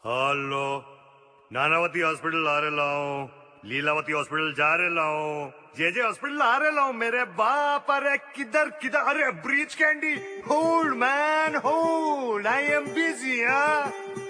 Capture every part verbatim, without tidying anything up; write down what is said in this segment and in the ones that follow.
Hello Nanavati hospital आ रहे लाओ, Lilavati hospital जा रहे लाओ, जे जे हॉस्पिटल आ रहे लाओ मेरे बाप। अरे किधर किधर, अरे Breach Candy, hold man hold, I am busy. हाँ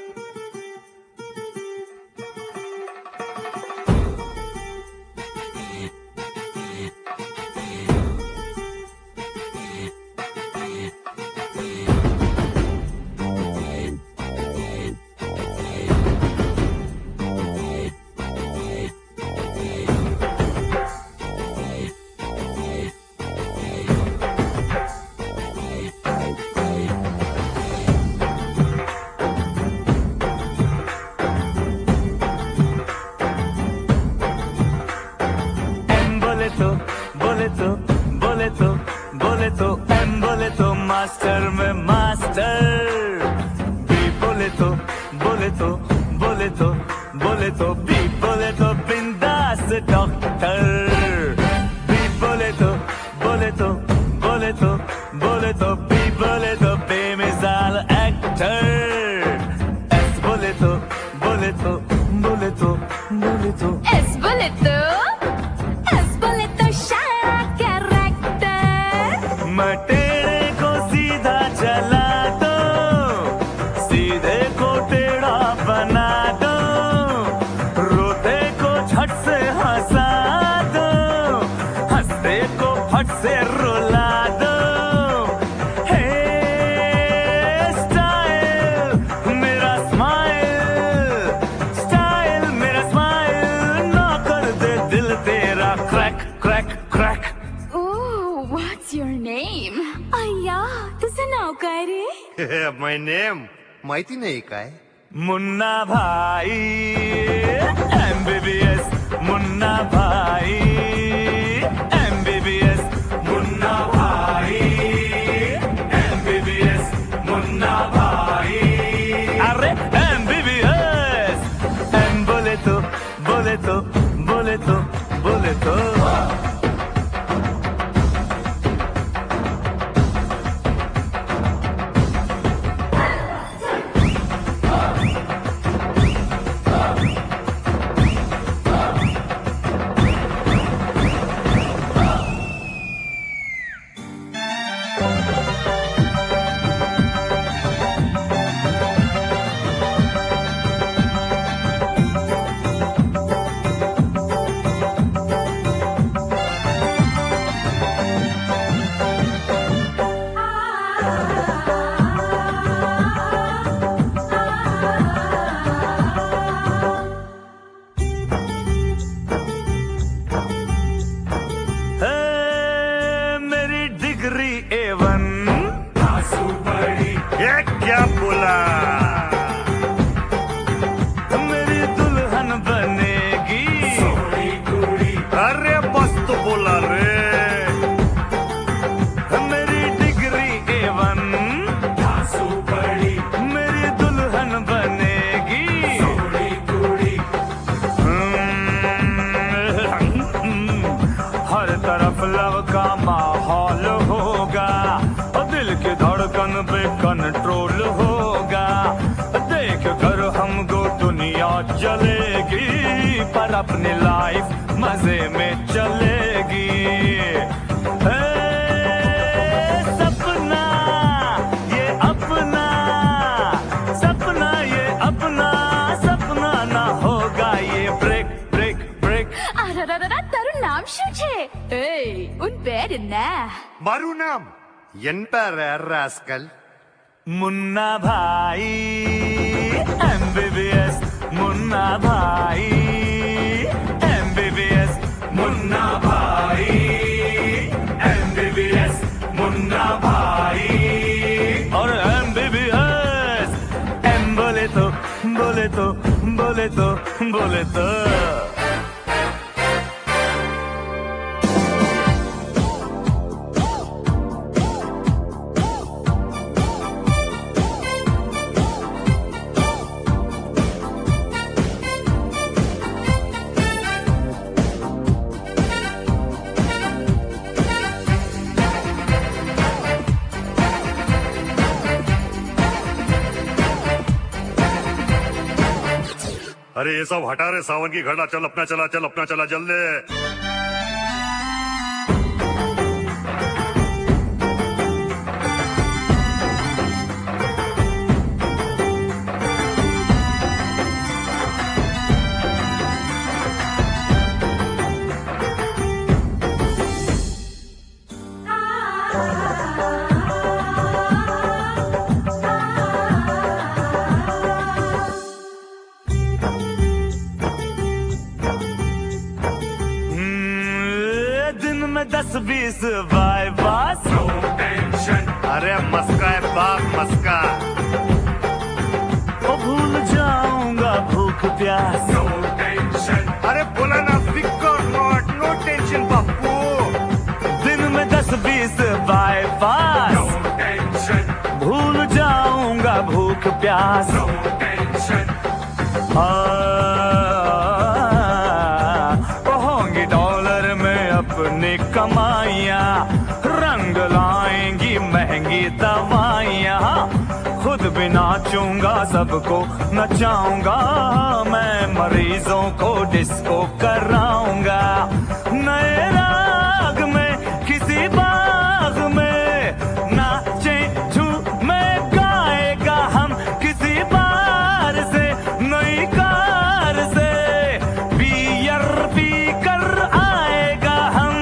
बोले तो बोले तो बोले तो एम बोले तो मास्टर में मास्टर, बी बोले तो बोले तो बोले तो बोले तो बी बोले तो बिंदास डॉक्टर, बी बोले तो बोले तो बोले तो बोले तो बी बोले तो बेमिसाल एक्टर, एस बोले तो बोले तो बोले तो बोले तो एस बोले तो मटेरे को सीधा चला दो, सीधे को टेढ़ा बना दो, रोते को झट से हंसा दो, हंसते को फट से रुला दो। हे स्टाइल मेरा स्माइल, स्टाइल मेरा स्माइल, ना कर दे दिल तेरा crack crack crack. What's your name? अय्या तुझं नाव काय रे? माय नेम माहिती नाही काय? मुन्ना भाई एमबीबीएस, मुन्ना भाई एमबीबीएस, मुन्ना भाई एमबीबीएस, मुन्ना भाई। अरे एमबीबीएस, एम बोले तो बोले तो बोले तो बोले तो क्या बोला? मेरी दुल्हन बनेगी सोनी कुड़ी। अरे बस तो बोला रे। मेरी डिग्री एवन धासु बड़ी, मेरी दुल्हन बनेगी सोनी कुड़ी। हर तरफ लव का माहौल होगा, दिल की धड़कन पे कंट्रोल होगा, देख कर हमको दुनिया चलेगी, पर अपनी लाइफ मजे में चलेगी। ए, सपना ये अपना, सपना ये अपना, सपना ना होगा ये ब्रेक ब्रेक ब्रेक। अरे तारू नाम શું છે? એ ઉન પેર ના મારું નામ एम्पायर रास्कल। मुन्ना भाई एमबीबीएस, मुन्ना भाई एमबीबीएस, मुन्ना भाई एमबीबीएस, मुन्ना भाई। और एमबीबीएस, एम बोले तो बोले तो बोले तो बोले तो अरे ये सब हटा रे सावन की घड़ा, चल अपना चला, चल अपना चला जल्दी। दस बीस बाय पास, नो टेंशन। अरे मस्का है बाप मस्का, ओ भूल जाऊंगा भूख प्यास, नो टेंशन। अरे बोला ना फिकर नॉट, नो टेंशन बापू। दिन में दस बीस बाय पास, नो टेंशन। भूल जाऊंगा भूख प्यास, नो टेंशन। होंगी डॉलर में अपनी कमाइयाँ, रंग लाएंगी महंगी दवाइयाँ, खुद भी नाचूंगा सबको नचाऊंगा, मैं मरीजों को डिस्को कराऊंगा, नए राग में किसी बाग में नाचे झूमे गाएगा हम, किसी बार से नई कार से बियर पी कर आएगा हम।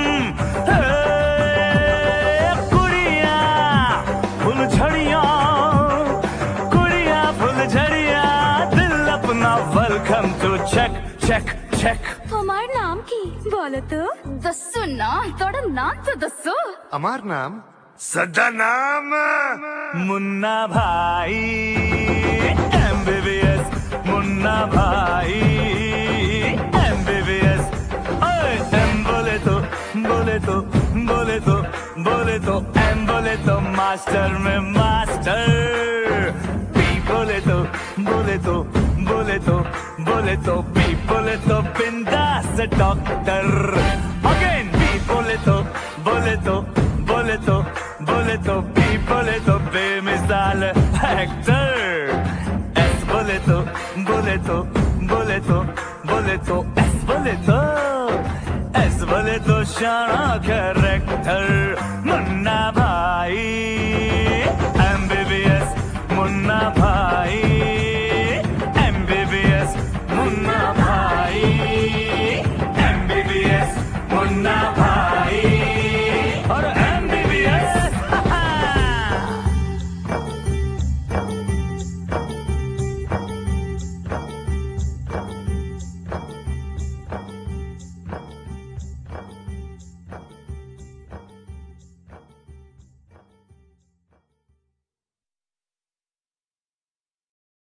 कुड़िया फुलझड़िया, कुड़िया फुलझड़िया, दिल अपना welcome to check check check. हमार नाम की बोलो तो दसो ना, तोड़ा नाम तो दसो। हमार नाम सदा नाम मुन्ना भाई, एमबीबीएस मुन्ना भाई, एमबीबीएस। ओए एम बोले तो बोले तो बोले तो बोले तो एम बोले तो मास्टर में मास्टर, बी बोले तो बोले तो बोले तो बोले तो बी बोले तो बिंदास डॉक्टर, अगेन बी बोले तो बोले तो बोले तो बोले तो बी बोले तो बेमिसाल एक्टर, एस बोले तो बोले तो बोले तो बोले तो एस बोले तो एस बोले तो शाना कर